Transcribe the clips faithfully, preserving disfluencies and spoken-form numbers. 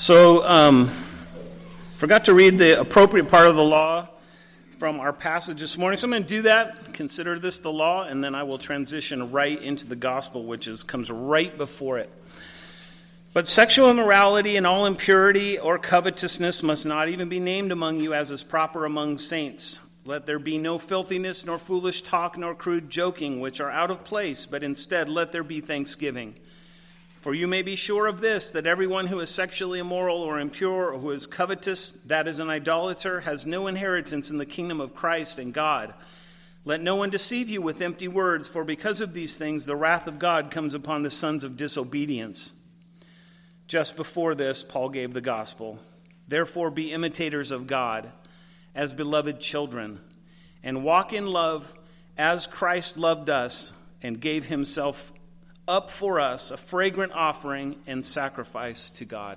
So, um, forgot to read the appropriate part of the law from our passage this morning. So I'm going to do that, consider this the law, and then I will transition right into the gospel, which is comes right before it. But sexual immorality and all impurity or covetousness must not even be named among you as is proper among saints. Let there be no filthiness, nor foolish talk, nor crude joking, which are out of place, but instead let there be thanksgiving. For you may be sure of this, that everyone who is sexually immoral or impure or who is covetous, that is an idolater, has no inheritance in the kingdom of Christ and God. Let no one deceive you with empty words, for because of these things the wrath of God comes upon the sons of disobedience. Just before this, Paul gave the gospel. Therefore be imitators of God as beloved children, and walk in love as Christ loved us and gave himself up for us, a fragrant offering and sacrifice to God.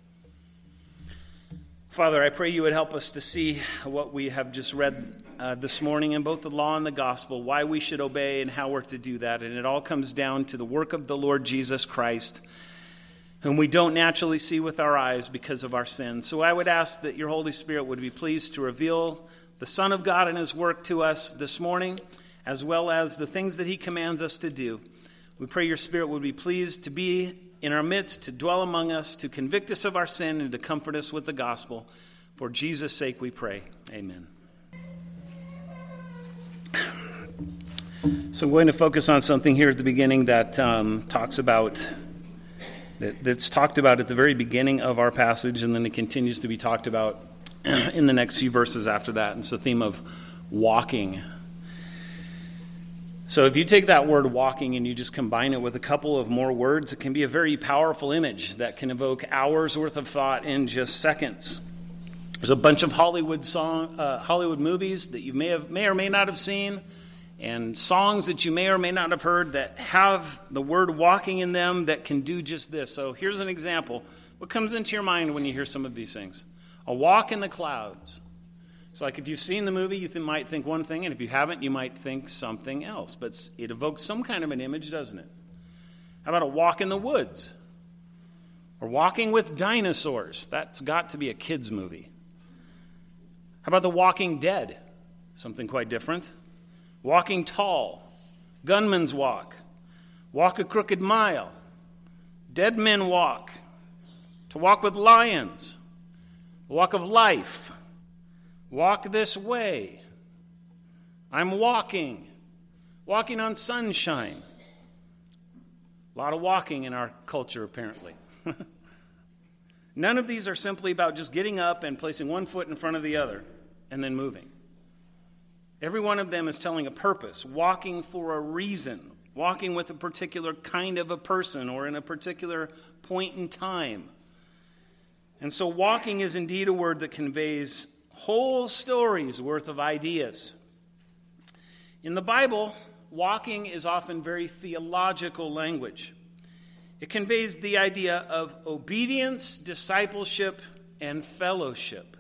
Father, I pray you would help us to see what we have just read uh, this morning in both the law and the gospel, why we should obey and how we're to do that. And it all comes down to the work of the Lord Jesus Christ, whom we don't naturally see with our eyes because of our sin. So I would ask that your Holy Spirit would be pleased to reveal the Son of God and his work to us this morning, as well as the things that he commands us to do. We pray your Spirit would be pleased to be in our midst, to dwell among us, to convict us of our sin, and to comfort us with the gospel. For Jesus' sake we pray. Amen. So I'm going to focus on something here at the beginning that um, talks about, that, that's talked about at the very beginning of our passage, and then it continues to be talked about in the next few verses after that. And it's the theme of walking. So if you take that word walking and you just combine it with a couple of more words, it can be a very powerful image that can evoke hours worth of thought in just seconds. There's a bunch of Hollywood song, uh, Hollywood movies that you may have, may or may not have seen, and songs that you may or may not have heard that have the word walking in them that can do just this. So here's an example. What comes into your mind when you hear some of these things? A walk in the clouds. It's like if you've seen the movie, you th- might think one thing, and if you haven't, you might think something else. But it evokes some kind of an image, doesn't it? How about a walk in the woods? Or walking with dinosaurs? That's got to be a kid's movie. How about The Walking Dead? Something quite different. Walking Tall. Gunman's Walk. Walk a Crooked Mile. Dead Men Walk. To Walk with Lions. Walk of Life. Walk this way. I'm walking. Walking on sunshine. A lot of walking in our culture, apparently. None of these are simply about just getting up and placing one foot in front of the other and then moving. Every one of them is telling a purpose, walking for a reason, walking with a particular kind of a person or in a particular point in time. And so walking is indeed a word that conveys whole stories worth of ideas. In the Bible, walking is often very theological language. It conveys the idea of obedience, discipleship, and fellowship.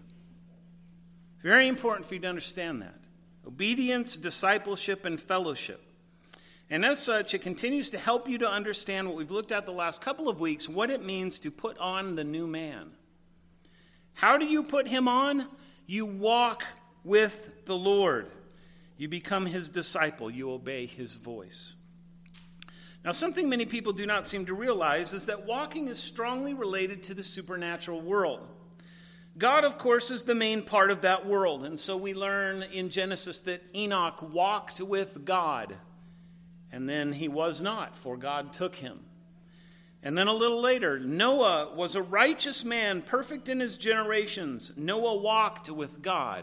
Very important for you to understand that. Obedience, discipleship, and fellowship. And as such, it continues to help you to understand what we've looked at the last couple of weeks, what it means to put on the new man. How do you put him on? You walk with the Lord. You become his disciple. You obey his voice. Now, something many people do not seem to realize is that walking is strongly related to the supernatural world. God, of course, is the main part of that world. And so we learn in Genesis that Enoch walked with God. And then he was not, for God took him. And then a little later, Noah was a righteous man, perfect in his generations. Noah walked with God.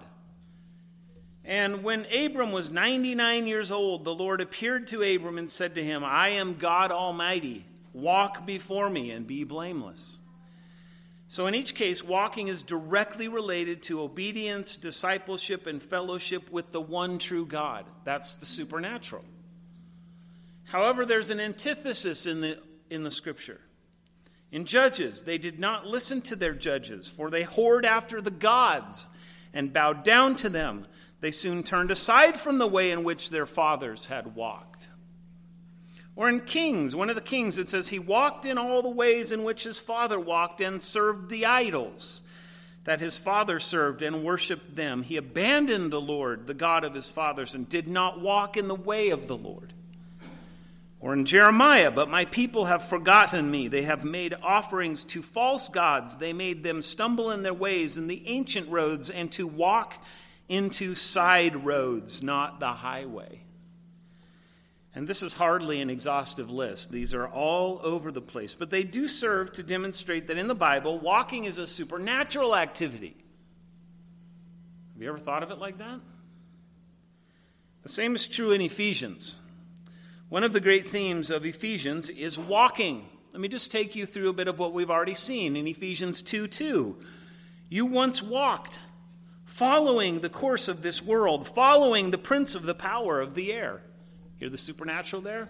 And when Abram was ninety-nine years old, the Lord appeared to Abram and said to him, I am God Almighty. Walk before me and be blameless. So in each case, walking is directly related to obedience, discipleship, and fellowship with the one true God. That's the supernatural. However, there's an antithesis in the in the scripture. In Judges, they did not listen to their judges, for they whored after the gods and bowed down to them. They soon turned aside from the way in which their fathers had walked. Or in Kings, one of the kings, it says, he walked in all the ways in which his father walked and served the idols that his father served and worshipped them. He abandoned the Lord, the God of his fathers, and did not walk in the way of the Lord. Or in Jeremiah, but my people have forgotten me. They have made offerings to false gods. They made them stumble in their ways in the ancient roads and to walk into side roads, not the highway. And this is hardly an exhaustive list. These are all over the place. But they do serve to demonstrate that in the Bible, walking is a supernatural activity. Have you ever thought of it like that? The same is true in Ephesians. One of the great themes of Ephesians is walking. Let me just take you through a bit of what we've already seen in Ephesians two two. You once walked, following the course of this world, following the prince of the power of the air. Hear the supernatural there?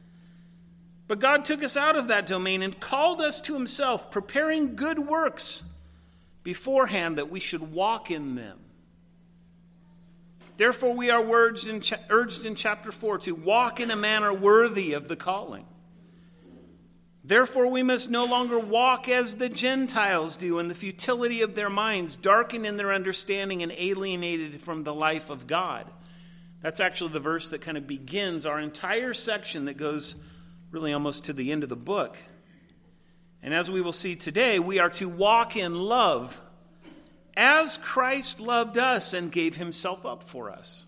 But God took us out of that domain and called us to himself, preparing good works beforehand that we should walk in them. Therefore we are urged in, cha- urged in chapter four to walk in a manner worthy of the calling. Therefore we must no longer walk as the Gentiles do in the futility of their minds, darkened in their understanding and alienated from the life of God. That's actually the verse that kind of begins our entire section that goes really almost to the end of the book. And as we will see today, we are to walk in love as Christ loved us and gave himself up for us.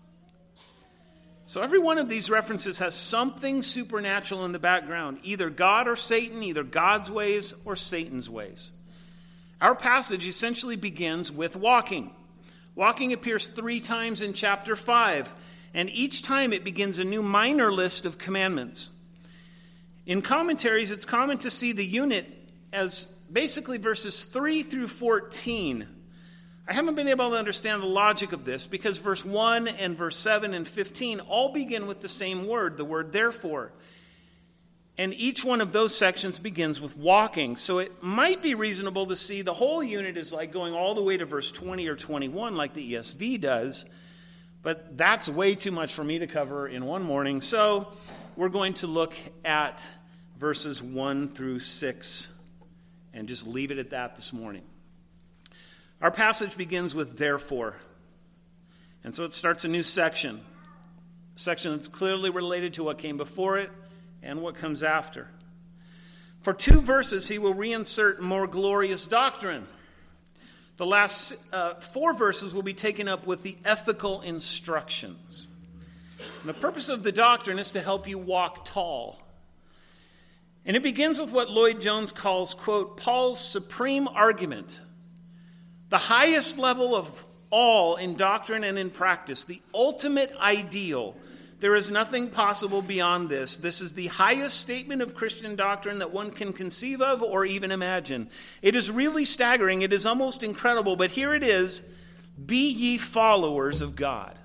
So every one of these references has something supernatural in the background, either God or Satan, either God's ways or Satan's ways. Our passage essentially begins with walking. Walking appears three times in chapter five. And each time it begins a new minor list of commandments. In commentaries, it's common to see the unit as basically verses three through fourteen. I haven't been able to understand the logic of this because verse one and verse seven and fifteen all begin with the same word, the word therefore. And each one of those sections begins with walking. So it might be reasonable to see the whole unit is like going all the way to verse twenty or twenty-one like the E S V does. But that's way too much for me to cover in one morning. So we're going to look at verses one through six and just leave it at that this morning. Our passage begins with therefore. And so it starts a new section. A section that's clearly related to what came before it and what comes after. For two verses, he will reinsert more glorious doctrine. The last uh, four verses will be taken up with the ethical instructions. And the purpose of the doctrine is to help you walk tall. And it begins with what Lloyd Jones calls, quote, Paul's supreme argument, the highest level of all in doctrine and in practice, the ultimate ideal. There is nothing possible beyond this. This is the highest statement of Christian doctrine that one can conceive of or even imagine. It is really staggering. It is almost incredible. But here it is. Be ye followers of God.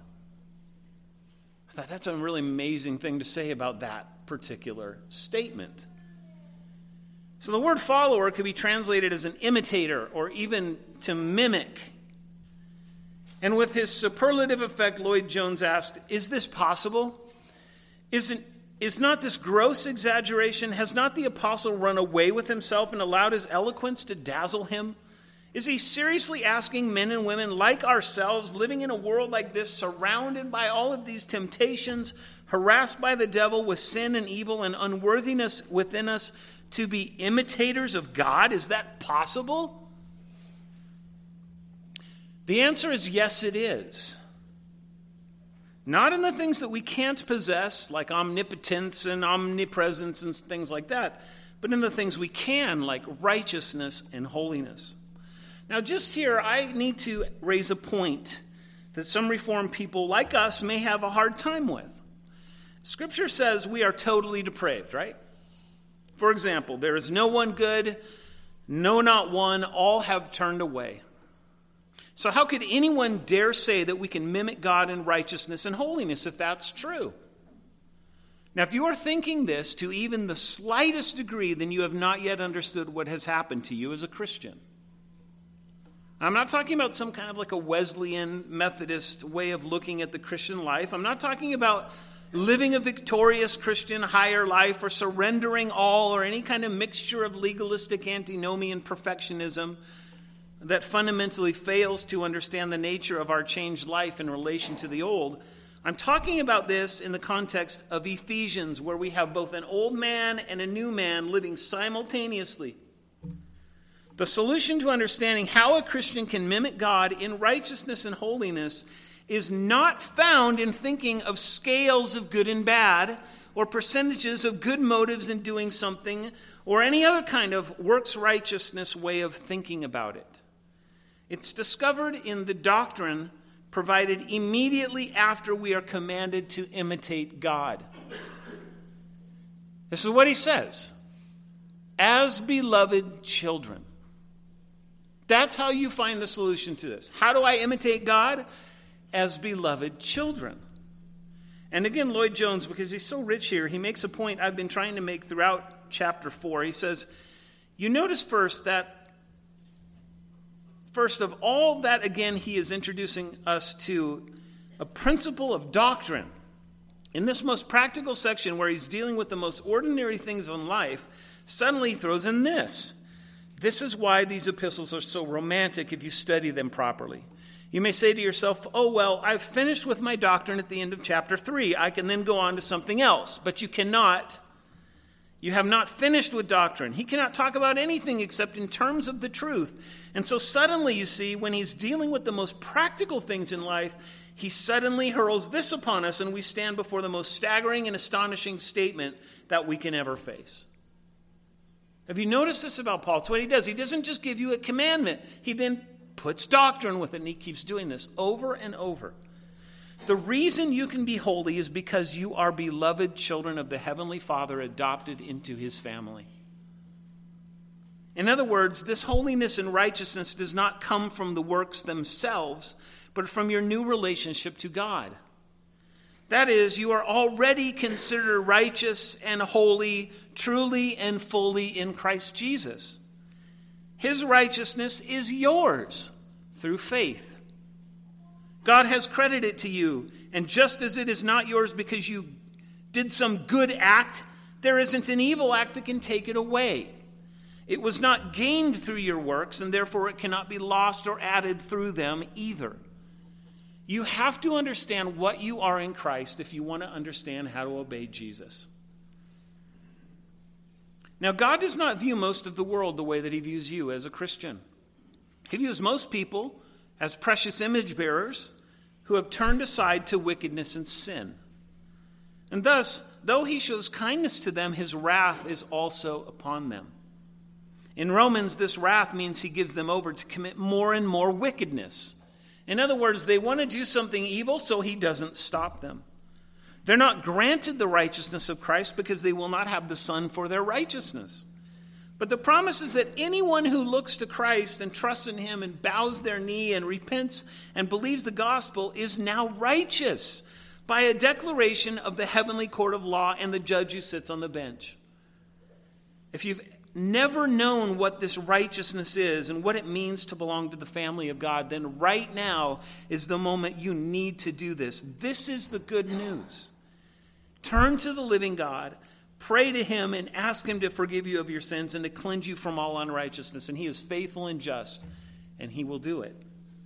I thought that's a really amazing thing to say about that particular statement. So the word follower could be translated as an imitator or even to mimic. And with his superlative effect, Lloyd Jones asked, is this possible? Isn't, is not this gross exaggeration? Has not the apostle run away with himself and allowed his eloquence to dazzle him? Is he seriously asking men and women like ourselves, living in a world like this, surrounded by all of these temptations, harassed by the devil with sin and evil and unworthiness within us, to be imitators of God? Is that possible? The answer is yes, it is. Not in the things that we can't possess, like omnipotence and omnipresence and things like that, but in the things we can, like righteousness and holiness. Now, just here, I need to raise a point that some Reformed people like us may have a hard time with. Scripture says we are totally depraved, right? For example, there is no one good, no, not one, all have turned away. So how could anyone dare say that we can mimic God in righteousness and holiness if that's true? Now, if you are thinking this to even the slightest degree, then you have not yet understood what has happened to you as a Christian. I'm not talking about some kind of like a Wesleyan Methodist way of looking at the Christian life. I'm not talking about living a victorious Christian higher life or surrendering all or any kind of mixture of legalistic antinomian perfectionism that fundamentally fails to understand the nature of our changed life in relation to the old. I'm talking about this in the context of Ephesians, where we have both an old man and a new man living simultaneously. The solution to understanding how a Christian can mimic God in righteousness and holiness is not found in thinking of scales of good and bad, or percentages of good motives in doing something, or any other kind of works righteousness way of thinking about it. It's discovered in the doctrine provided immediately after we are commanded to imitate God. This is what he says. As beloved children. That's how you find the solution to this. How do I imitate God? As beloved children. And again, Lloyd Jones, because he's so rich here, he makes a point I've been trying to make throughout chapter four. He says, you notice first that First of all that, again, he is introducing us to a principle of doctrine. In this most practical section where he's dealing with the most ordinary things in life, suddenly he throws in this. This is why these epistles are so romantic if you study them properly. You may say to yourself, oh, well, I've finished with my doctrine at the end of chapter three. I can then go on to something else. But you cannot. You have not finished with doctrine. He cannot talk about anything except in terms of the truth. And so suddenly, you see, when he's dealing with the most practical things in life, he suddenly hurls this upon us, and we stand before the most staggering and astonishing statement that we can ever face. Have you noticed this about Paul? It's what he does. He doesn't just give you a commandment. He then puts doctrine with it, and he keeps doing this over and over. The reason you can be holy is because you are beloved children of the Heavenly Father, adopted into his family. In other words, this holiness and righteousness does not come from the works themselves, but from your new relationship to God. That is, you are already considered righteous and holy, truly and fully in Christ Jesus. His righteousness is yours through faith. God has credited it to you, and just as it is not yours because you did some good act, there isn't an evil act that can take it away. It was not gained through your works, and therefore it cannot be lost or added through them either. You have to understand what you are in Christ if you want to understand how to obey Jesus. Now, God does not view most of the world the way that he views you as a Christian. He views most people as precious image bearers who have turned aside to wickedness and sin. And thus, though he shows kindness to them, his wrath is also upon them. In Romans, this wrath means he gives them over to commit more and more wickedness. In other words, they want to do something evil, so he doesn't stop them. They're not granted the righteousness of Christ because they will not have the Son for their righteousness. But the promise is that anyone who looks to Christ and trusts in him and bows their knee and repents and believes the gospel is now righteous by a declaration of the heavenly court of law and the judge who sits on the bench. If you've never known what this righteousness is and what it means to belong to the family of God, then right now is the moment you need to do this. This is the good news. Turn to the living God. Pray to him and ask him to forgive you of your sins and to cleanse you from all unrighteousness. And he is faithful and just, and he will do it.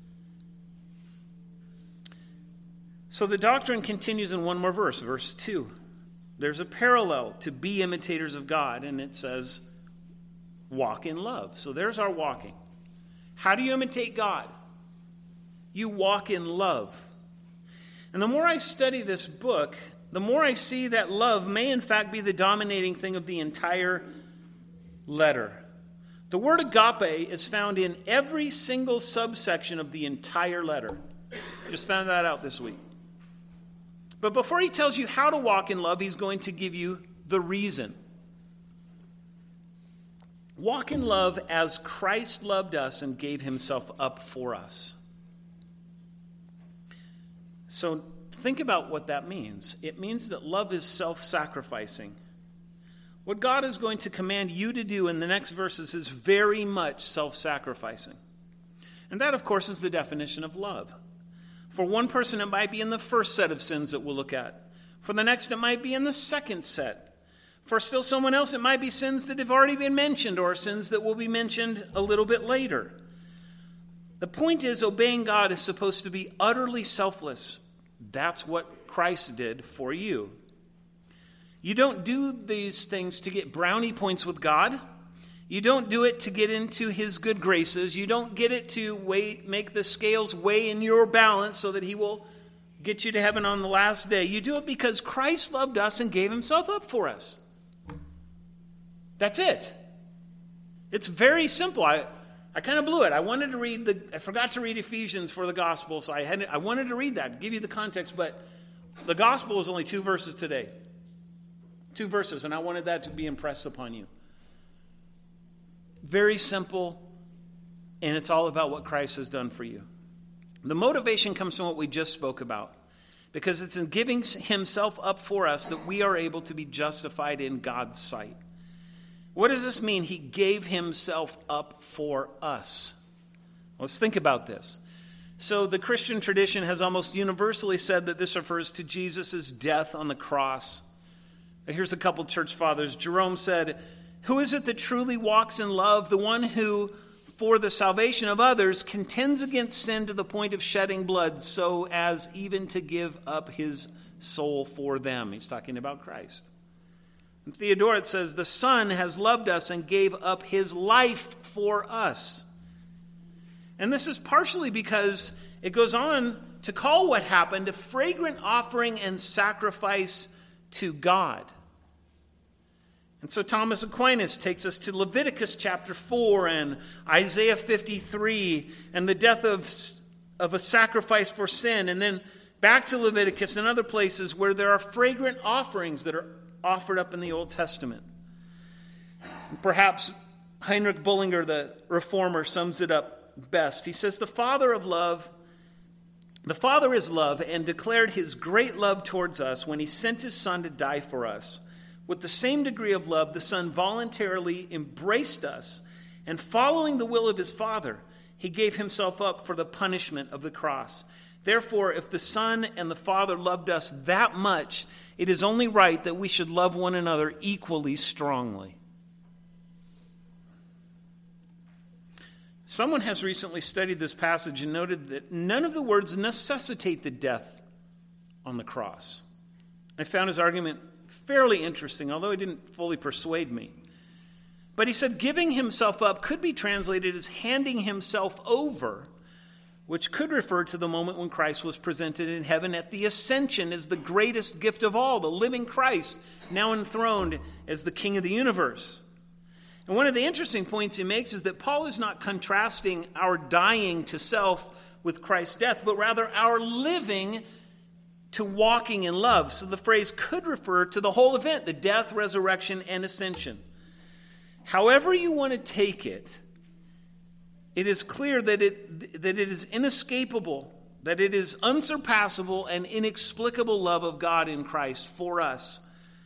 So the doctrine continues in one more verse, verse two. There's a parallel to be imitators of God, and it says, walk in love. So there's our walking. How do you imitate God? You walk in love. And the more I study this book, the more I see that love may in fact be the dominating thing of the entire letter. The word agape is found in every single subsection of the entire letter. Just found that out this week. But before he tells you how to walk in love, he's going to give you the reason. Walk in love as Christ loved us and gave himself up for us. So think about what that means. It means that love is self-sacrificing. What God is going to command you to do in the next verses is very much self-sacrificing. And that, of course, is the definition of love. For one person, it might be in the first set of sins that we'll look at. For the next, it might be in the second set. For still someone else, it might be sins that have already been mentioned or sins that will be mentioned a little bit later. The point is, obeying God is supposed to be utterly selfless. That's what Christ did for you. You don't do these things to get brownie points with God. You don't do it to get into his good graces. You don't get it to weigh, make the scales weigh in your balance so that he will get you to heaven on the last day. You do it because Christ loved us and gave himself up for us. That's it. It's very simple. I, I kind of blew it. I wanted to read the, I forgot to read Ephesians for the gospel, so I had, I wanted to read that, give you the context, but the gospel is only two verses today. Two verses, and I wanted that to be impressed upon you. Very simple, and it's all about what Christ has done for you. The motivation comes from what we just spoke about, because it's in giving himself up for us that we are able to be justified in God's sight. What does this mean? He gave himself up for us. Let's think about this. So the Christian tradition has almost universally said that this refers to Jesus' death on the cross. Here's a couple church fathers. Jerome said, "Who is it that truly walks in love? The one who, for the salvation of others, contends against sin to the point of shedding blood, so as even to give up his soul for them." He's talking about Christ. And Theodoret says, "The Son has loved us and gave up his life for us." And this is partially because it goes on to call what happened a fragrant offering and sacrifice to God. And so Thomas Aquinas takes us to Leviticus chapter four and Isaiah fifty-three and the death of, of a sacrifice for sin, and then back to Leviticus and other places where there are fragrant offerings that are offered up in the Old Testament. Perhaps Heinrich Bullinger, the reformer, sums it up best. He says, the Father of love, the Father is love and declared his great love towards us when he sent his Son to die for us. With the same degree of love, the Son voluntarily embraced us, and following the will of his Father, he gave himself up for the punishment of the cross. Therefore, if the Son and the Father loved us that much, it is only right that we should love one another equally strongly. Someone has recently studied this passage and noted that none of the words necessitate the death on the cross. I found his argument fairly interesting, although it didn't fully persuade me. But he said giving himself up could be translated as handing himself over, which could refer to the moment when Christ was presented in heaven at the ascension as the greatest gift of all, the living Christ, now enthroned as the King of the universe. And one of the interesting points he makes is that Paul is not contrasting our dying to self with Christ's death, but rather our living to walking in love. So the phrase could refer to the whole event, the death, resurrection, and ascension. However you want to take it, it is clear that it that it is inescapable, that it is unsurpassable and inexplicable love of God in Christ for us,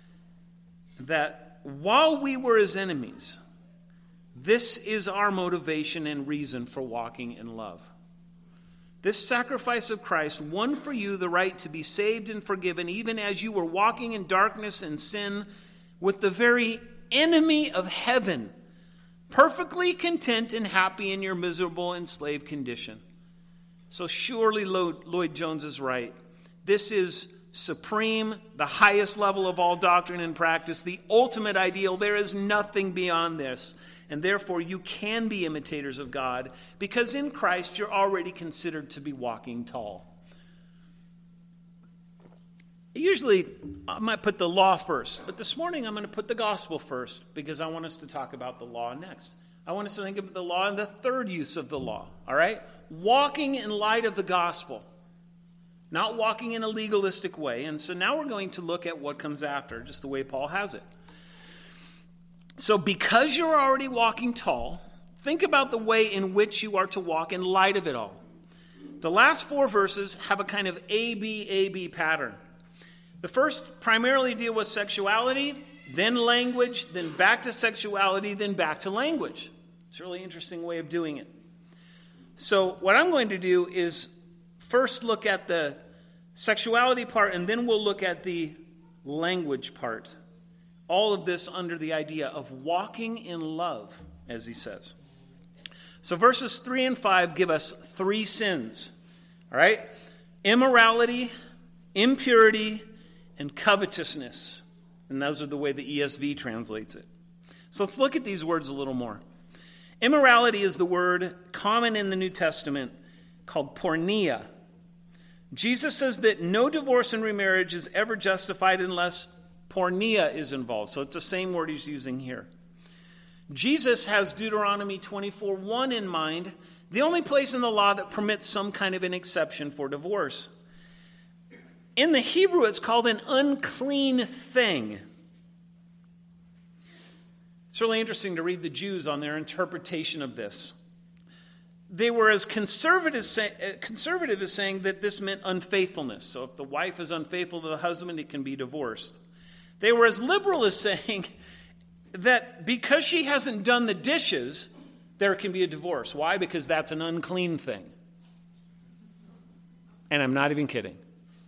that while we were his enemies, this is our motivation and reason for walking in love. This sacrifice of Christ won for you the right to be saved and forgiven, even as you were walking in darkness and sin with the very enemy of heaven, perfectly content and happy in your miserable enslaved condition. So surely Lloyd Jones is right. This is supreme, the highest level of all doctrine and practice, the ultimate ideal. There is nothing beyond this. And therefore you can be imitators of God, because in Christ you're already considered to be walking tall. Usually I might put the law first, but this morning I'm going to put the gospel first, because I want us to talk about the law next. I want us to think of the law and the third use of the law, all right? Walking in light of the gospel, not walking in a legalistic way. And so now we're going to look at what comes after, just the way Paul has it. So because you're already walking tall, think about the way in which you are to walk in light of it all. The last four verses have a kind of A B A B pattern. The first primarily deal with sexuality, then language, then back to sexuality, then back to language. It's a really interesting way of doing it. So what I'm going to do is first look at the sexuality part, and then we'll look at the language part. All of this under the idea of walking in love, as he says. So verses three and five give us three sins. All right? Immorality, impurity, and covetousness. And those are the way the E S V translates it. So let's look at these words a little more. Immorality is the word common in the New Testament called porneia. Jesus says that no divorce and remarriage is ever justified unless porneia is involved. So it's the same word he's using here. Jesus has Deuteronomy twenty-four one in mind, the only place in the law that permits some kind of an exception for divorce. In the Hebrew, it's called an unclean thing. It's really interesting to read the Jews on their interpretation of this. They were as conservative, conservative as saying that this meant unfaithfulness. So if the wife is unfaithful to the husband, it can be divorced. They were as liberal as saying that because she hasn't done the dishes, there can be a divorce. Why? Because that's an unclean thing. And I'm not even kidding.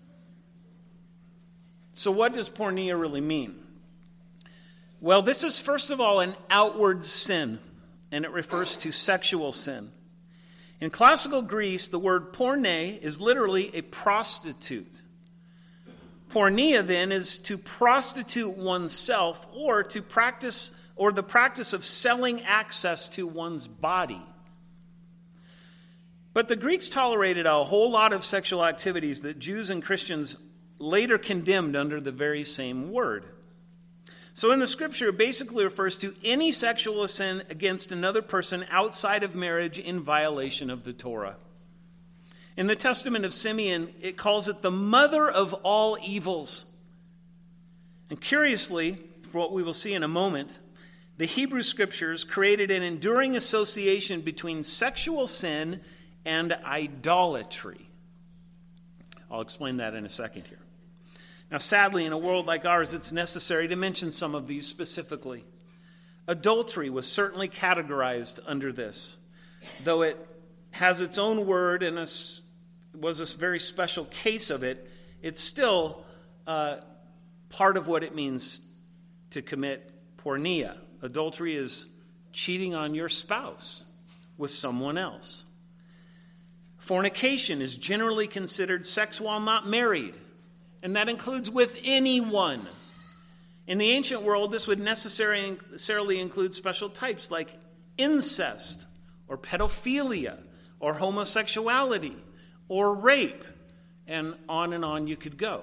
So what does porneia really mean? Well, this is first of all an outward sin, and it refers to sexual sin. In classical Greece, the word porne is literally a prostitute. Porneia, then, is to prostitute oneself or to practice, or the practice of selling access to one's body. But the Greeks tolerated a whole lot of sexual activities that Jews and Christians later condemned under the very same word. So in the scripture, it basically refers to any sexual sin against another person outside of marriage in violation of the Torah. In the Testament of Simeon, it calls it the mother of all evils. And curiously, for what we will see in a moment, the Hebrew scriptures created an enduring association between sexual sin and idolatry. I'll explain that in a second here. Now, sadly, in a world like ours, it's necessary to mention some of these specifically. Adultery was certainly categorized under this, though it has its own word and a, was a very special case of it. It's still uh, part of what it means to commit porneia. Adultery is cheating on your spouse with someone else. Fornication is generally considered sex while not married, and that includes with anyone. In the ancient world, this would necessarily include special types like incest, or pedophilia, or homosexuality, or rape, and on and on you could go.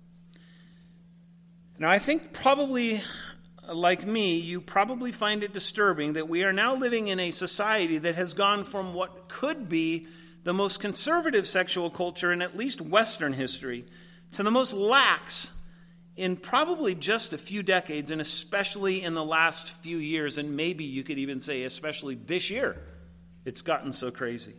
Now, I think probably, like me, you probably find it disturbing that we are now living in a society that has gone from what could be the most conservative sexual culture in at least Western history to the most lax in probably just a few decades, and especially in the last few years, and maybe you could even say especially this year. It's gotten so crazy.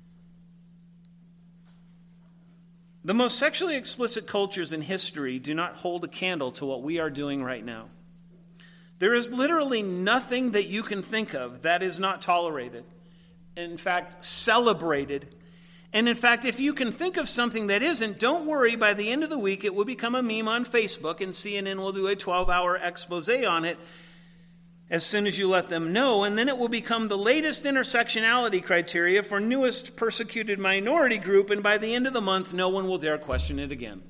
The most sexually explicit cultures in history do not hold a candle to what we are doing right now. There is literally nothing that you can think of that is not tolerated. In fact, celebrated. And in fact, if you can think of something that isn't, don't worry. By the end of the week, it will become a meme on Facebook, and C N N will do a twelve-hour expose on it as soon as you let them know. And then it will become the latest intersectionality criteria for newest persecuted minority group, and by the end of the month, no one will dare question it again.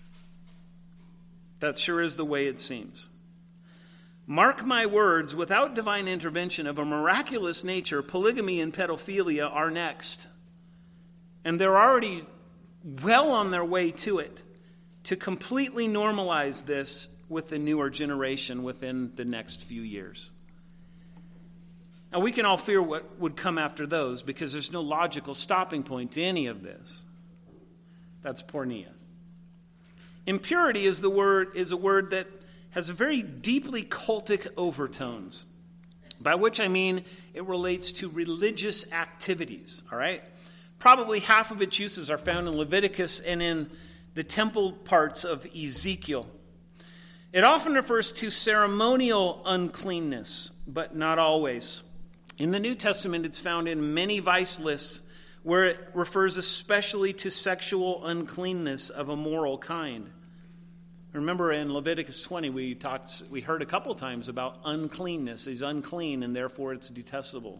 That sure is the way it seems. Mark my words, without divine intervention of a miraculous nature, polygamy and pedophilia are next. And they're already well on their way to it, to completely normalize this with the newer generation within the next few years. Now, we can all fear what would come after those, because there's no logical stopping point to any of this. That's porneia. Impurity is the word is a word that has very deeply cultic overtones, by which I mean it relates to religious activities, all right? Probably half of its uses are found in Leviticus and in the temple parts of Ezekiel. It often refers to ceremonial uncleanness, but not always. In the New Testament, it's found in many vice lists where it refers especially to sexual uncleanness of a moral kind. Remember in Leviticus twenty, we talked, we heard a couple times about uncleanness. He's unclean and therefore it's detestable.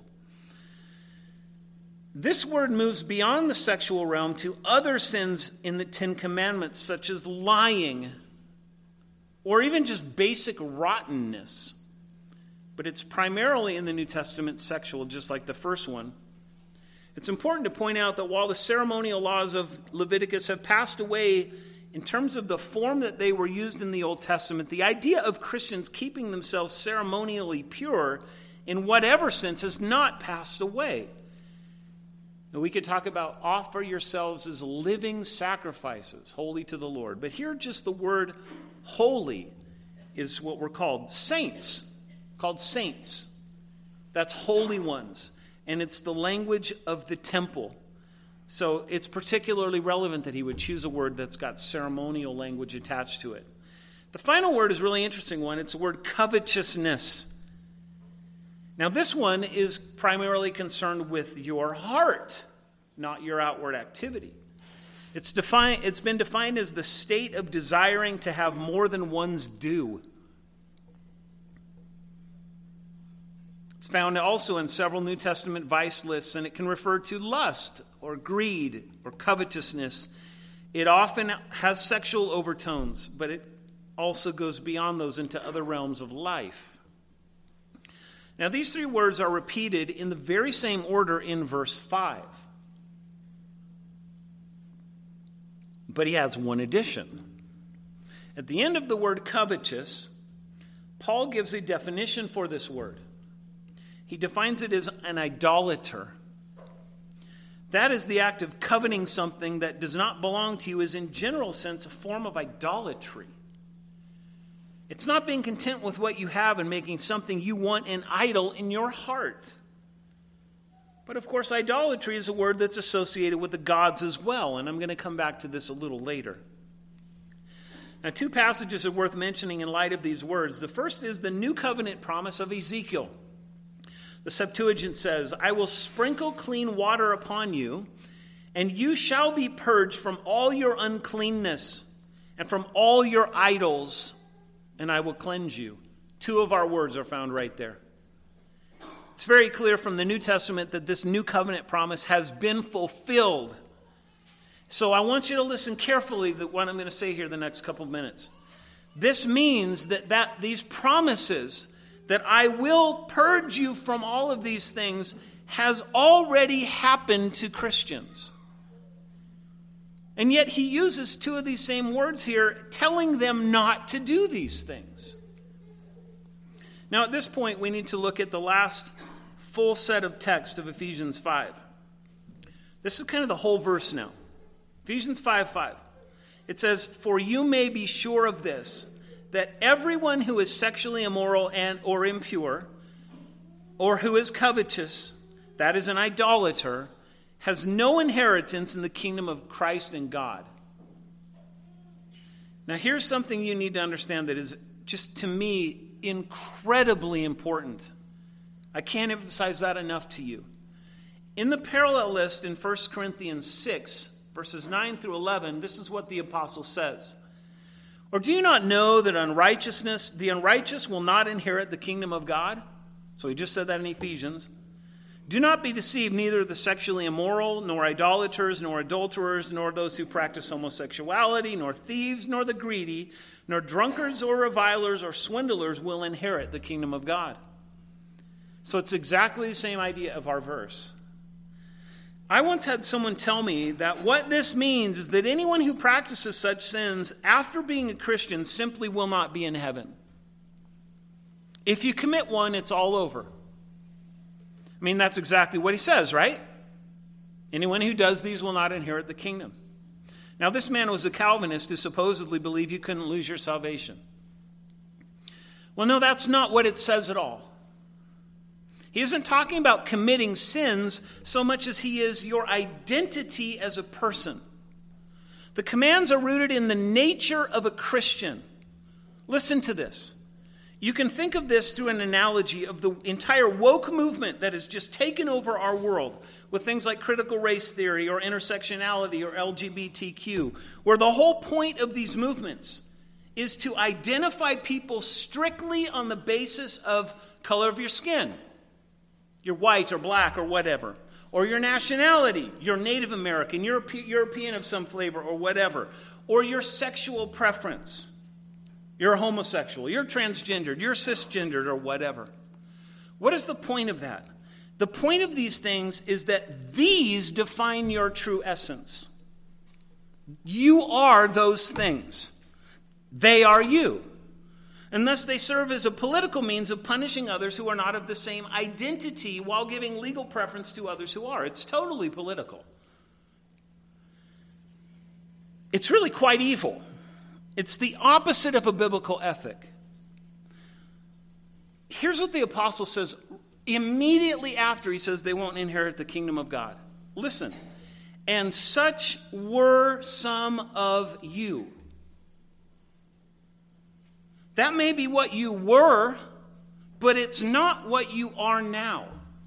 This word moves beyond the sexual realm to other sins in the Ten Commandments, such as lying or even just basic rottenness. But it's primarily in the New Testament sexual, just like the first one. It's important to point out that while the ceremonial laws of Leviticus have passed away in terms of the form that they were used in the Old Testament, the idea of Christians keeping themselves ceremonially pure in whatever sense has not passed away. And we could talk about offer yourselves as living sacrifices, holy to the Lord. But here just the word holy is what we're called. Saints, called saints. That's holy ones. And it's the language of the temple. So it's particularly relevant that he would choose a word that's got ceremonial language attached to it. The final word is a really interesting one. It's the word covetousness. Now this one is primarily concerned with your heart, not your outward activity. It's defined, it's been defined as the state of desiring to have more than one's due. It's found also in several New Testament vice lists, and it can refer to lust or greed or covetousness. It often has sexual overtones, but it also goes beyond those into other realms of life. Now, these three words are repeated in the very same order in verse five. But he adds one addition. At the end of the word covetous, Paul gives a definition for this word. He defines it as an idolater. That is the act of coveting something that does not belong to you, is in general sense a form of idolatry. It's not being content with what you have and making something you want an idol in your heart. But of course, idolatry is a word that's associated with the gods as well, and I'm going to come back to this a little later. Now, two passages are worth mentioning in light of these words. The first is the new covenant promise of Ezekiel. The Septuagint says, I will sprinkle clean water upon you, and you shall be purged from all your uncleanness and from all your idols, and I will cleanse you. Two of our words are found right there. It's very clear from the New Testament that this new covenant promise has been fulfilled. So I want you to listen carefully to what I'm going to say here the next couple of minutes. This means that, that these promises that I will purge you from all of these things has already happened to Christians. And yet he uses two of these same words here, telling them not to do these things. Now at this point, we need to look at the last full set of text of Ephesians five. This is kind of the whole verse now. Ephesians five five. It says, for you may be sure of this, that everyone who is sexually immoral and or impure, or who is covetous, that is an idolater, has no inheritance in the kingdom of Christ and God. Now here's something you need to understand that is just, to me, incredibly important. I can't emphasize that enough to you. In the parallel list in First Corinthians six, verses nine through eleven, this is what the apostle says. Or do you not know that unrighteousness, the unrighteous will not inherit the kingdom of God? So he just said that in Ephesians. Do not be deceived, neither the sexually immoral, nor idolaters, nor adulterers, nor those who practice homosexuality, nor thieves, nor the greedy, nor drunkards or revilers or swindlers will inherit the kingdom of God. So it's exactly the same idea of our verse. I once had someone tell me that what this means is that anyone who practices such sins after being a Christian simply will not be in heaven. If you commit one, it's all over. I mean, that's exactly what he says, right? Anyone who does these will not inherit the kingdom. Now, this man was a Calvinist who supposedly believed you couldn't lose your salvation. Well, no, that's not what it says at all. He isn't talking about committing sins so much as he is your identity as a person. The commands are rooted in the nature of a Christian. Listen to this. You can think of this through an analogy of the entire woke movement that has just taken over our world with things like critical race theory or intersectionality or L G B T Q, where the whole point of these movements is to identify people strictly on the basis of color of your skin. You're white or black or whatever. Or your nationality. You're Native American, Europe- European of some flavor or whatever. Or your sexual preference. You're homosexual, you're transgendered, you're cisgendered or whatever. What is the point of that? The point of these things is that these define your true essence. You are those things. They are you. And thus they serve as a political means of punishing others who are not of the same identity while giving legal preference to others who are. It's totally political. It's really quite evil. It's the opposite of a biblical ethic. Here's what the apostle says immediately after he says they won't inherit the kingdom of God. Listen. And such were some of you. That may be what you were, but it's not what you are now.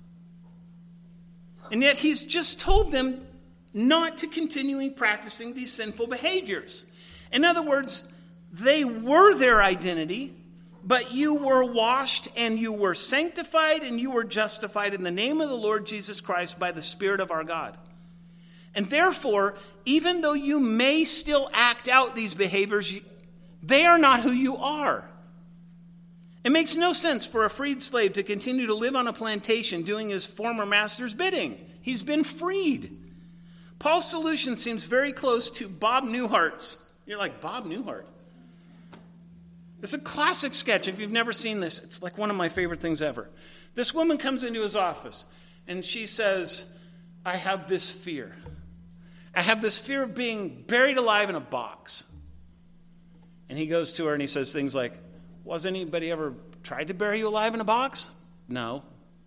And yet he's just told them not to continue practicing these sinful behaviors. In other words, they were their identity, but you were washed and you were sanctified and you were justified in the name of the Lord Jesus Christ by the Spirit of our God. And therefore, even though you may still act out these behaviors, they are not who you are. It makes no sense for a freed slave to continue to live on a plantation doing his former master's bidding. He's been freed. Paul's solution seems very close to Bob Newhart's. You're like, Bob Newhart? It's a classic sketch. If you've never seen this, it's like one of my favorite things ever. This woman comes into his office, and she says, I have this fear. I have this fear of being buried alive in a box. And he goes to her and he says things like, well, has anybody ever tried to bury you alive in a box? No.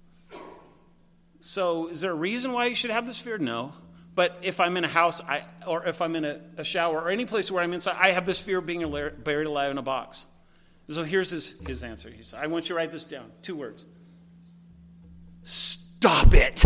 So is there a reason why you should have this fear? No. But if I'm in a house, I, or if I'm in a, a shower, or any place where I'm inside, I have this fear of being buried alive in a box. So here's his, his answer. He said, I want you to write this down. Two words. Stop it.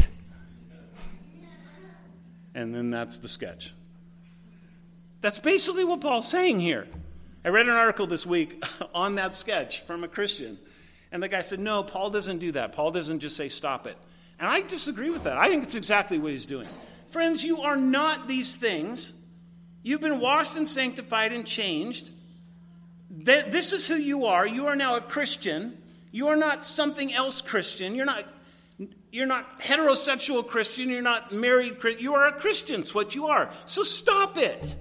And then that's the sketch. That's basically what Paul's saying here. I read an article this week on that sketch from a Christian. And the guy said, no, Paul doesn't do that. Paul doesn't just say stop it. And I disagree with that. I think it's exactly what he's doing. Friends, you are not these things. You've been washed and sanctified and changed. This is who you are. You are now a Christian. You are not something else Christian. You're not, you're not heterosexual Christian. You're not married Christian. You are a Christian. It's what you are. So stop it.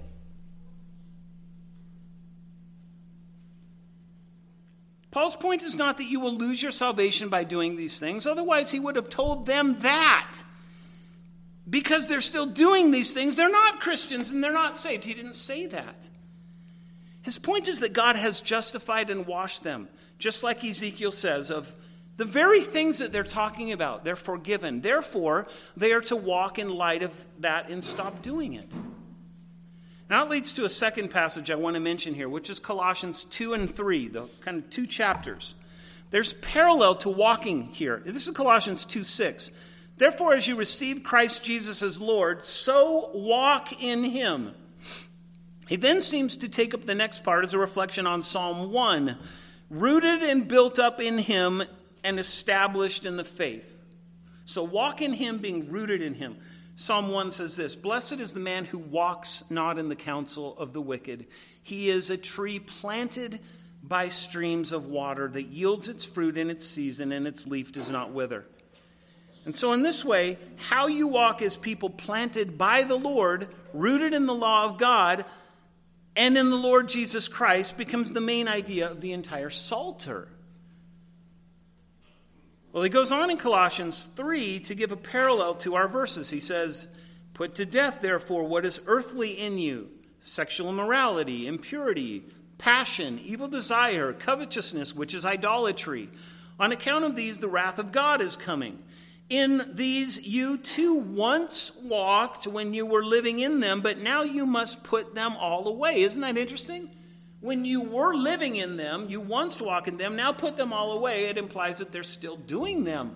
Paul's point is not that you will lose your salvation by doing these things. Otherwise, he would have told them that. Because they're still doing these things, they're not Christians and they're not saved. He didn't say that. His point is that God has justified and washed them, just like Ezekiel says, of the very things that they're talking about. They're forgiven. Therefore, they are to walk in light of that and stop doing it. Now it leads to a second passage I want to mention here, which is Colossians two and three, the kind of two chapters. There's parallel to walking here. This is Colossians two six. Therefore, as you receive Christ Jesus as Lord, so walk in him. He then seems to take up the next part as a reflection on Psalm one, rooted and built up in him and established in the faith. So walk in him, being rooted in him. Psalm one says this, blessed is the man who walks not in the counsel of the wicked. He is a tree planted by streams of water that yields its fruit in its season, and its leaf does not wither. And so in this way, how you walk as people planted by the Lord, rooted in the law of God, and in the Lord Jesus Christ becomes the main idea of the entire Psalter. Well, he goes on in Colossians three to give a parallel to our verses. He says, put to death, therefore, what is earthly in you, sexual immorality, impurity, passion, evil desire, covetousness, which is idolatry. On account of these, the wrath of God is coming. In these you too once walked when you were living in them, but now you must put them all away. Isn't that interesting? When you were living in them, you once walked in them, now put them all away. It implies that they're still doing them.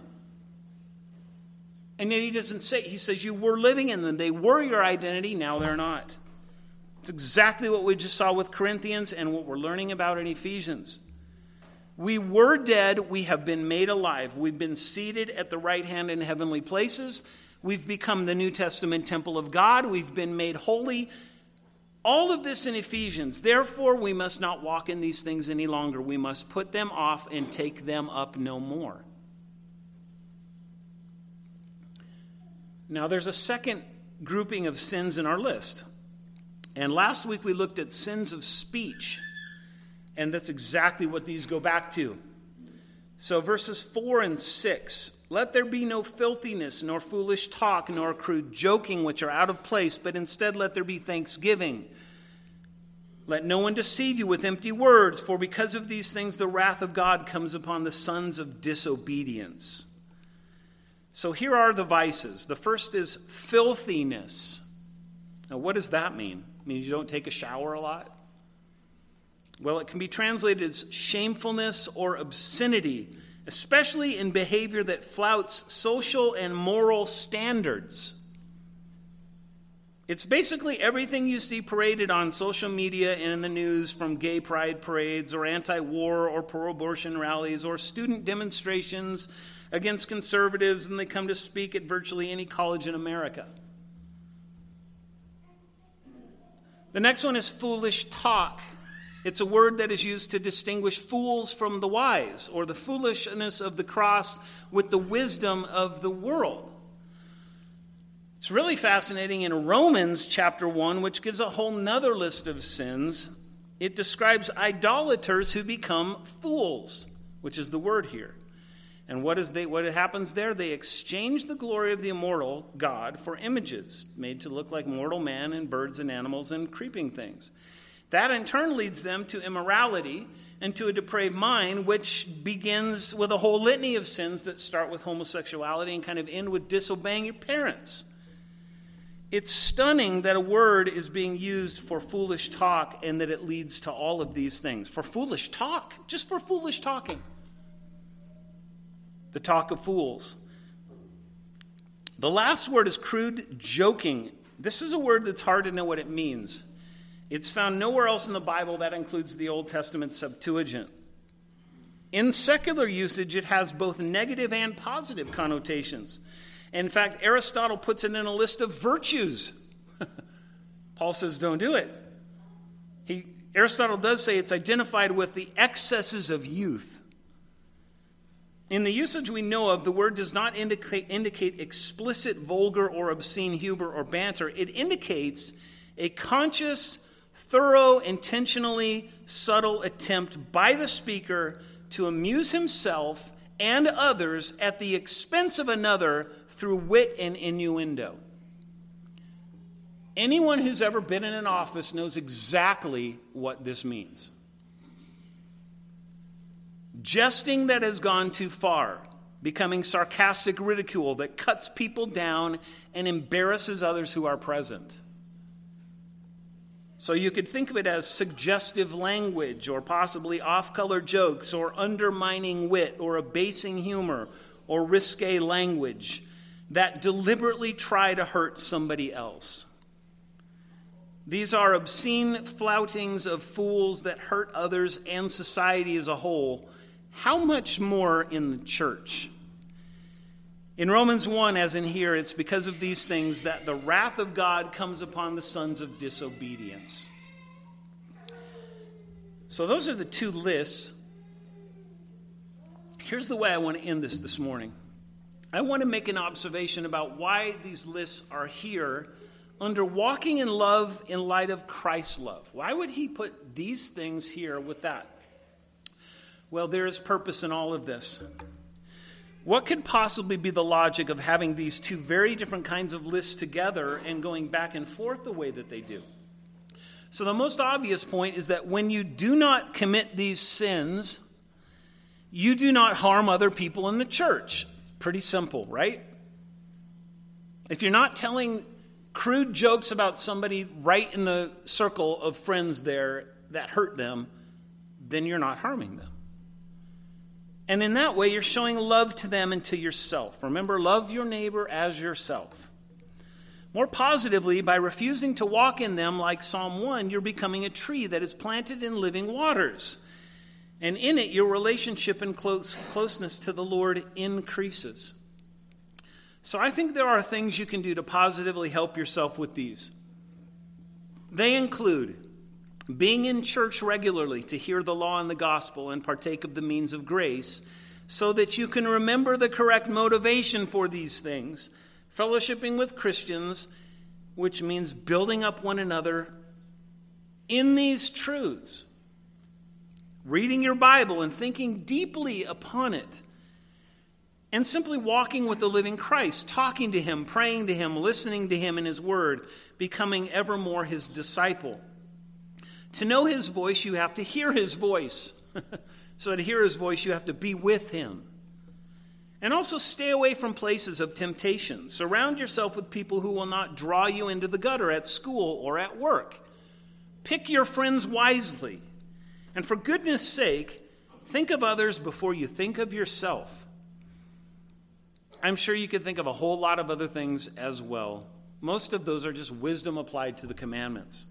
And yet he doesn't say, he says you were living in them. They were your identity, now they're not. It's exactly what we just saw with Corinthians and what we're learning about in Ephesians. We were dead, we have been made alive. We've been seated at the right hand in heavenly places. We've become the New Testament temple of God. We've been made holy. All of this in Ephesians. Therefore, we must not walk in these things any longer. We must put them off and take them up no more. Now, there's a second grouping of sins in our list. And last week we looked at sins of speech. And that's exactly what these go back to. So verses four and six. Let there be no filthiness, nor foolish talk, nor crude joking, which are out of place, but instead let there be thanksgiving. Let no one deceive you with empty words, for because of these things the wrath of God comes upon the sons of disobedience. So here are the vices. The first is filthiness. Now, what does that mean? It means you don't take a shower a lot? Well, it can be translated as shamefulness or obscenity, especially in behavior that flouts social and moral standards. It's basically everything you see paraded on social media and in the news, from gay pride parades or anti-war or pro-abortion rallies or student demonstrations against conservatives, and they come to speak at virtually any college in America. The next one is foolish talk. It's a word that is used to distinguish fools from the wise, or the foolishness of the cross with the wisdom of the world. It's really fascinating in Romans chapter one, which gives a whole nother list of sins. It describes idolaters who become fools, which is the word here. And what is they, what happens there? They exchange the glory of the immortal God for images made to look like mortal man and birds and animals and creeping things. That in turn leads them to immorality and to a depraved mind, which begins with a whole litany of sins that start with homosexuality and kind of end with disobeying your parents. It's stunning that a word is being used for foolish talk and that it leads to all of these things. For foolish talk, just for foolish talking. The talk of fools. The last word is crude joking. This is a word that's hard to know what it means. It's found nowhere else in the Bible. That includes the Old Testament Septuagint. In secular usage, it has both negative and positive connotations. In fact, Aristotle puts it in a list of virtues. Paul says, don't do it. He, Aristotle does say it's identified with the excesses of youth. In the usage we know of, the word does not indicate, indicate explicit, vulgar, or obscene humor or banter. It indicates a conscious, thorough, intentionally subtle attempt by the speaker to amuse himself and others at the expense of another through wit and innuendo. Anyone who's ever been in an office knows exactly what this means. Jesting that has gone too far, becoming sarcastic ridicule that cuts people down and embarrasses others who are present. So you could think of it as suggestive language, or possibly off-color jokes, or undermining wit, or abasing humor, or risque language that deliberately try to hurt somebody else. These are obscene floutings of fools that hurt others and society as a whole. How much more in the church? In Romans one, as in here, it's because of these things that the wrath of God comes upon the sons of disobedience. So those are the two lists. Here's the way I want to end this this morning. I want to make an observation about why these lists are here under walking in love in light of Christ's love. Why would he put these things here with that? Well, there is purpose in all of this. What could possibly be the logic of having these two very different kinds of lists together and going back and forth the way that they do? So the most obvious point is that when you do not commit these sins, you do not harm other people in the church. It's pretty simple, right? If you're not telling crude jokes about somebody right in the circle of friends there that hurt them, then you're not harming them. And in that way, you're showing love to them and to yourself. Remember, love your neighbor as yourself. More positively, by refusing to walk in them like Psalm one, you're becoming a tree that is planted in living waters. And in it, your relationship and close, closeness to the Lord increases. So I think there are things you can do to positively help yourself with these. They include being in church regularly to hear the law and the gospel and partake of the means of grace so that you can remember the correct motivation for these things. Fellowshipping with Christians, which means building up one another in these truths. Reading your Bible and thinking deeply upon it. And simply walking with the living Christ, talking to him, praying to him, listening to him in his word, becoming ever more his disciple. To know his voice, you have to hear his voice. So to hear his voice, you have to be with him. And also stay away from places of temptation. Surround yourself with people who will not draw you into the gutter at school or at work. Pick your friends wisely. And for goodness sake, think of others before you think of yourself. I'm sure you could think of a whole lot of other things as well. Most of those are just wisdom applied to the commandments.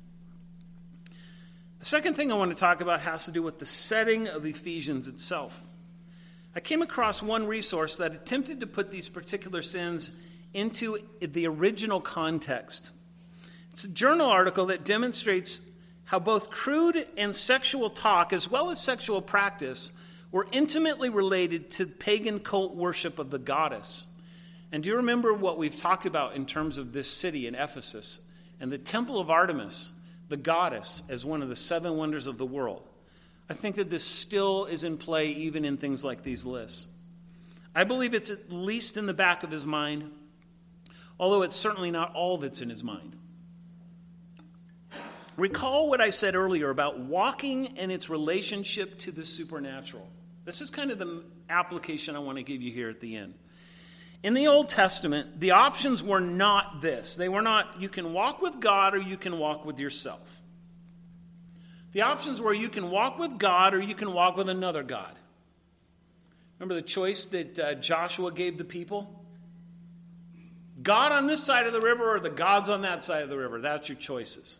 The second thing I want to talk about has to do with the setting of Ephesians itself. I came across one resource that attempted to put these particular sins into the original context. It's a journal article that demonstrates how both crude and sexual talk, as well as sexual practice, were intimately related to pagan cult worship of the goddess. And do you remember what we've talked about in terms of this city in Ephesus and the temple of Artemis, the goddess, as one of the seven wonders of the world? I think that this still is in play even in things like these lists. I believe it's at least in the back of his mind, although it's certainly not all that's in his mind. Recall what I said earlier about walking and its relationship to the supernatural. This is kind of the application I want to give you here at the end. In the Old Testament, the options were not this. They were not, you can walk with God or you can walk with yourself. The options were you can walk with God or you can walk with another God. Remember the choice that uh, Joshua gave the people? God on this side of the river or the gods on that side of the river. That's your choices.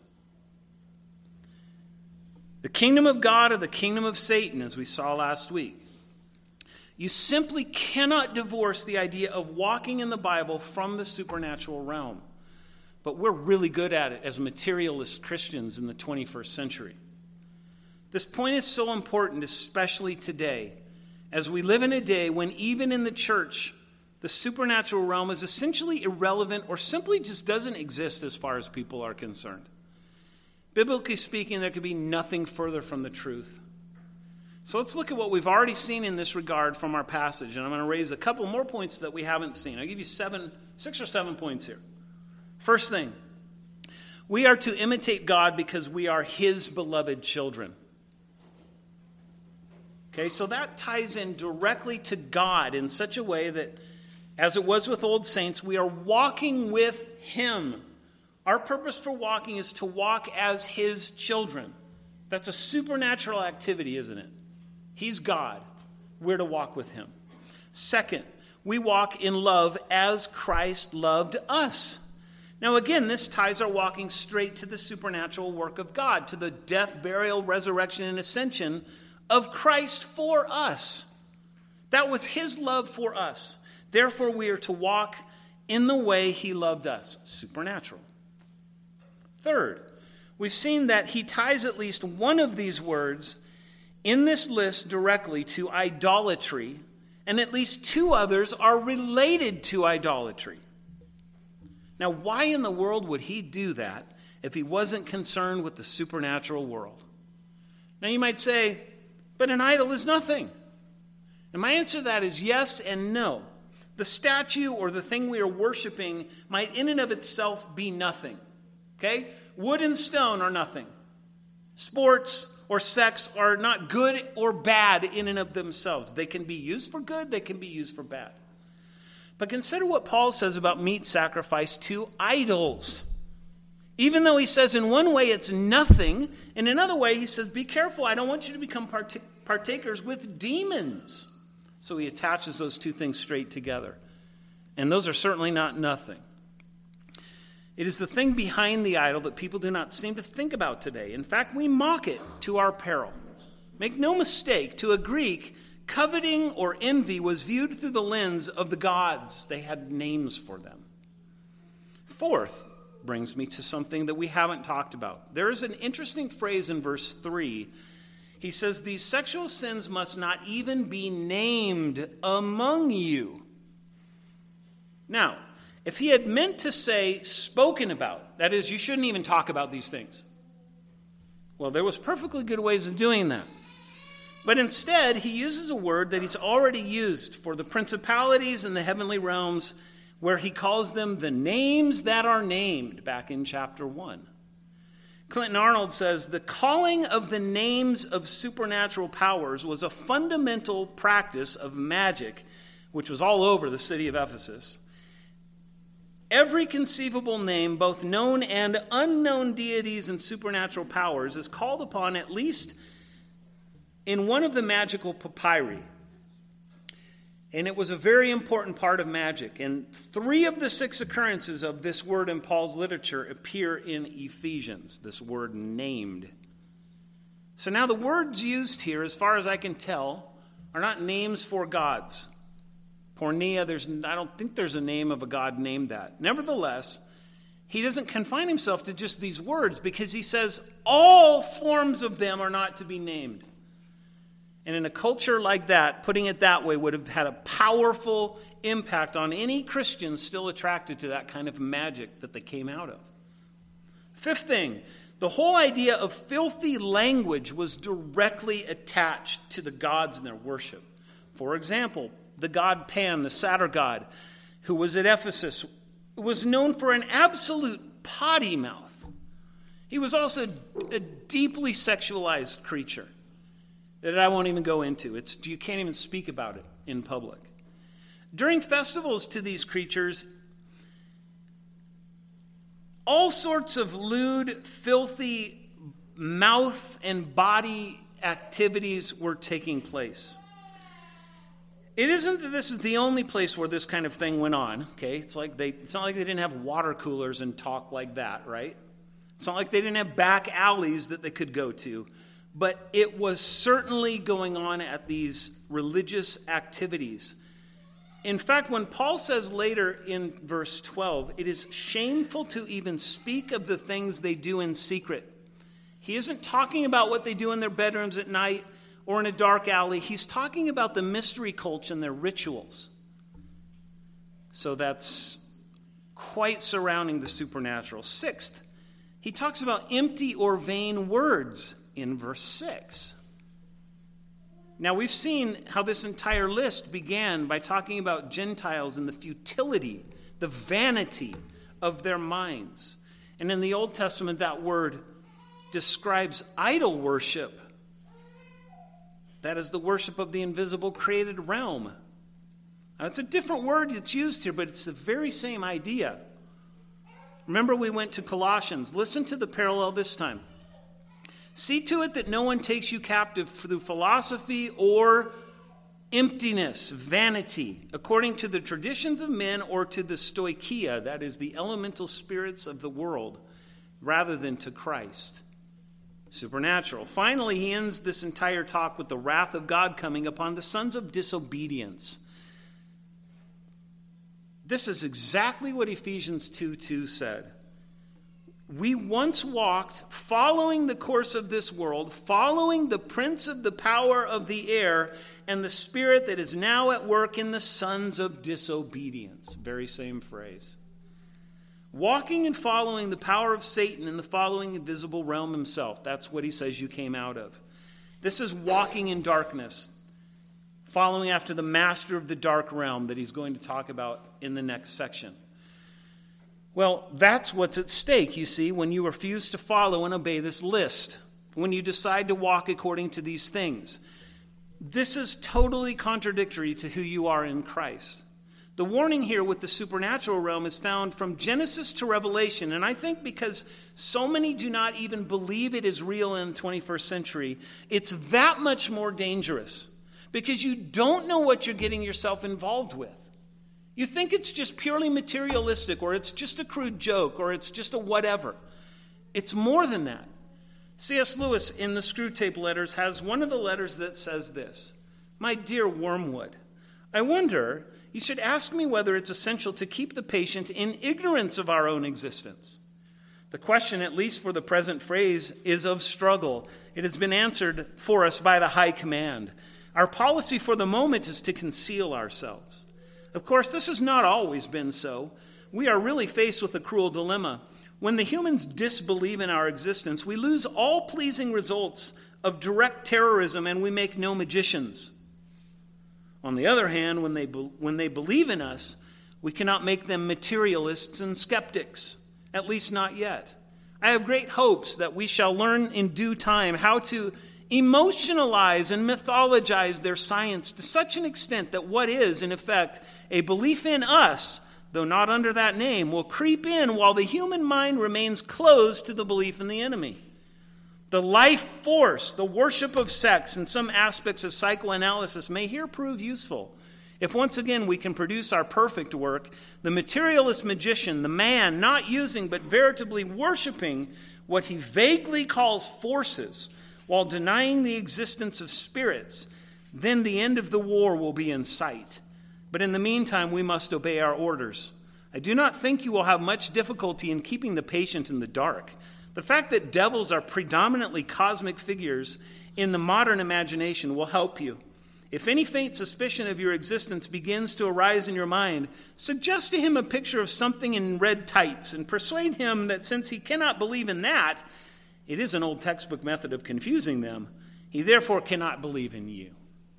The kingdom of God or the kingdom of Satan, as we saw last week. You simply cannot divorce the idea of walking in the Bible from the supernatural realm. But we're really good at it as materialist Christians in the twenty-first century. This point is so important, especially today, as we live in a day when even in the church, the supernatural realm is essentially irrelevant or simply just doesn't exist as far as people are concerned. Biblically speaking, there could be nothing further from the truth. So let's look at what we've already seen in this regard from our passage. And I'm going to raise a couple more points that we haven't seen. I'll give you seven, six or seven points here. First thing, we are to imitate God because we are his beloved children. Okay, so that ties in directly to God in such a way that, as it was with old saints, we are walking with him. Our purpose for walking is to walk as his children. That's a supernatural activity, isn't it? He's God. We're to walk with him. Second, we walk in love as Christ loved us. Now again, this ties our walking straight to the supernatural work of God, to the death, burial, resurrection, and ascension of Christ for us. That was his love for us. Therefore, we are to walk in the way he loved us. Supernatural. Third, we've seen that he ties at least one of these words in this list directly to idolatry, and at least two others are related to idolatry. Now, why in the world would he do that if he wasn't concerned with the supernatural world? Now, you might say, but an idol is nothing. And my answer to that is yes and no. The statue or the thing we are worshiping might in and of itself be nothing. Okay? Wood and stone are nothing. Sports or sex are not good or bad in and of themselves. They can be used for good, they can be used for bad. But consider what Paul says about meat sacrificed to idols. Even though he says in one way it's nothing, in another way he says, be careful, I don't want you to become part- partakers with demons. So he attaches those two things straight together. And those are certainly not nothing. It is the thing behind the idol that people do not seem to think about today. In fact, we mock it to our peril. Make no mistake, to a Greek, coveting or envy was viewed through the lens of the gods. They had names for them. Fourth brings me to something that we haven't talked about. There is an interesting phrase in verse three. He says, these sexual sins must not even be named among you. Now, if he had meant to say spoken about, that is, you shouldn't even talk about these things, well, there was perfectly good ways of doing that. But instead, he uses a word that he's already used for the principalities in the heavenly realms, where he calls them the names that are named, back in chapter one. Clinton Arnold says, the calling of the names of supernatural powers was a fundamental practice of magic, which was all over the city of Ephesus. Every conceivable name, both known and unknown deities and supernatural powers, is called upon at least in one of the magical papyri. And it was a very important part of magic. And three of the six occurrences of this word in Paul's literature appear in Ephesians, this word named. So now the words used here, as far as I can tell, are not names for gods. Pornea, there's, I don't think there's a name of a god named that. Nevertheless, he doesn't confine himself to just these words, because he says all forms of them are not to be named. And in a culture like that, putting it that way would have had a powerful impact on any Christian still attracted to that kind of magic that they came out of. Fifth thing, the whole idea of filthy language was directly attached to the gods and their worship. For example, the god Pan, the satyr god, who was at Ephesus, was known for an absolute potty mouth. He was also a deeply sexualized creature that I won't even go into. It's, you can't even speak about it in public. During festivals to these creatures, all sorts of lewd, filthy mouth and body activities were taking place. It isn't that this is the only place where this kind of thing went on, okay? It's like they, it's not like they didn't have water coolers and talk like that, right? It's not like they didn't have back alleys that they could go to. But it was certainly going on at these religious activities. In fact, when Paul says later in verse twelve, it is shameful to even speak of the things they do in secret. He isn't talking about what they do in their bedrooms at night or in a dark alley. He's talking about the mystery cults and their rituals. So that's quite surrounding the supernatural. Sixth, he talks about empty or vain words in verse six. Now, we've seen how this entire list began by talking about Gentiles and the futility, the vanity of their minds. And in the Old Testament, that word describes idol worship. That is the worship of the invisible created realm. Now, it's a different word that's used here, but it's the very same idea. Remember, we went to Colossians. Listen to the parallel this time. See to it that no one takes you captive through philosophy or emptiness, vanity, according to the traditions of men or to the stoicheia, that is the elemental spirits of the world, rather than to Christ. Supernatural. Finally, he ends this entire talk with the wrath of God coming upon the sons of disobedience. This is exactly what Ephesians two two said. We once walked following the course of this world, following the prince of the power of the air and the spirit that is now at work in the sons of disobedience. Very same phrase. Walking and following the power of Satan in the following invisible realm himself. That's what he says you came out of. This is walking in darkness, following after the master of the dark realm that he's going to talk about in the next section. Well, that's what's at stake, you see, when you refuse to follow and obey this list, when you decide to walk according to these things. This is totally contradictory to who you are in Christ. The warning here with the supernatural realm is found from Genesis to Revelation, and I think because so many do not even believe it is real in the twenty-first century, it's that much more dangerous, because you don't know what you're getting yourself involved with. You think it's just purely materialistic, or it's just a crude joke, or it's just a whatever. It's more than that. C S Lewis in the Screwtape Letters has one of the letters that says this: "My dear Wormwood, I wonder, you should ask me whether it's essential to keep the patient in ignorance of our own existence. The question, at least for the present phrase, is of struggle. It has been answered for us by the high command. Our policy for the moment is to conceal ourselves. Of course, this has not always been so. We are really faced with a cruel dilemma. When the humans disbelieve in our existence, we lose all pleasing results of direct terrorism, and we make no magicians. On the other hand, when they be- when they believe in us, we cannot make them materialists and skeptics, at least not yet. I have great hopes that we shall learn in due time how to emotionalize and mythologize their science to such an extent that what is, in effect, a belief in us, though not under that name, will creep in while the human mind remains closed to the belief in the enemy. The life force, the worship of sex, and some aspects of psychoanalysis may here prove useful. If once again we can produce our perfect work, the materialist magician, the man not using but veritably worshiping what he vaguely calls forces while denying the existence of spirits, then the end of the war will be in sight. But in the meantime, we must obey our orders. I do not think you will have much difficulty in keeping the patient in the dark. The fact that devils are predominantly cosmic figures in the modern imagination will help you. If any faint suspicion of your existence begins to arise in your mind, suggest to him a picture of something in red tights and persuade him that since he cannot believe in that, it is an old textbook method of confusing them, he therefore cannot believe in you.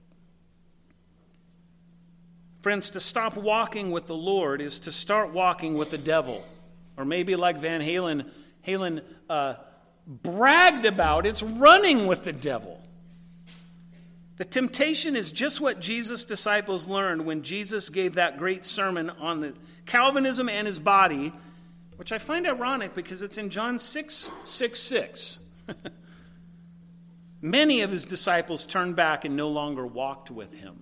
Friends, to stop walking with the Lord is to start walking with the devil. Or maybe like Van Halen, Halen uh, bragged about, it's running with the devil. The temptation is just what Jesus' disciples learned when Jesus gave that great sermon on the Calvinism and his body, which I find ironic because it's in John six, six, six. Many of his disciples turned back and no longer walked with him.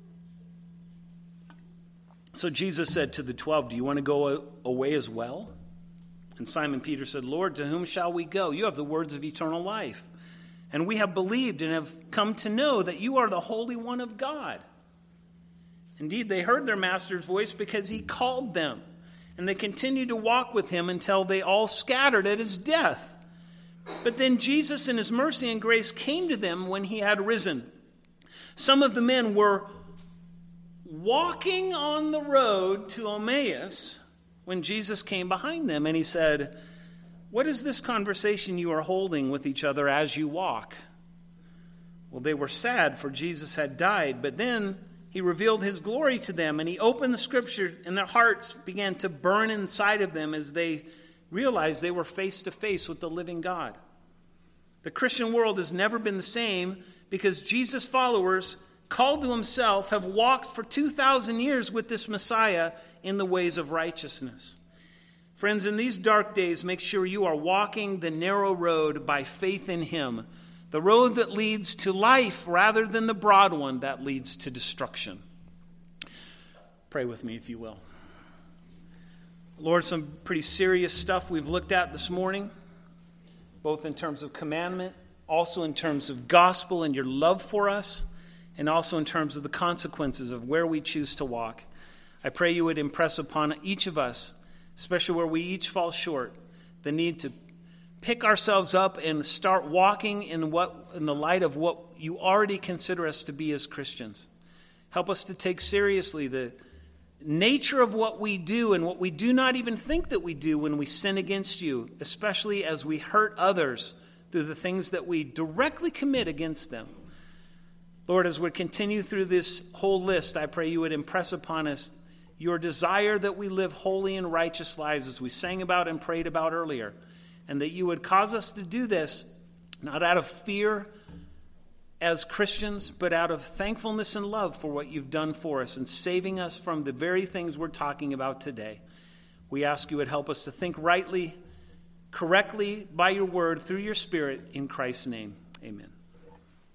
So Jesus said to the twelve, "Do you want to go away as well?" And Simon Peter said, "Lord, to whom shall we go? You have the words of eternal life. And we have believed and have come to know that you are the Holy One of God." Indeed, they heard their master's voice because he called them. And they continued to walk with him until they all scattered at his death. But then Jesus in his mercy and grace came to them when he had risen. Some of the men were walking on the road to Emmaus when Jesus came behind them, and he said, "What is this conversation you are holding with each other as you walk?" Well, they were sad, for Jesus had died, but then he revealed his glory to them, and he opened the scripture, and their hearts began to burn inside of them as they realized they were face to face with the living God. The Christian world has never been the same because Jesus' followers, called to himself, have walked for two thousand years with this Messiah in the ways of righteousness. Friends, in these dark days, make sure you are walking the narrow road by faith in him, the road that leads to life rather than the broad one that leads to destruction. Pray with me, if you will. Lord, some pretty serious stuff we've looked at this morning, both in terms of commandment, also in terms of gospel and your love for us, and also in terms of the consequences of where we choose to walk. I pray you would impress upon each of us, especially where we each fall short, the need to pick ourselves up and start walking in what in the light of what you already consider us to be as Christians. Help us to take seriously the nature of what we do and what we do not even think that we do when we sin against you, especially as we hurt others through the things that we directly commit against them. Lord, as we continue through this whole list, I pray you would impress upon us your desire that we live holy and righteous lives as we sang about and prayed about earlier, and that you would cause us to do this not out of fear as Christians, but out of thankfulness and love for what you've done for us and saving us from the very things we're talking about today. We ask you would help us to think rightly, correctly by your word through your Spirit. In Christ's name, amen.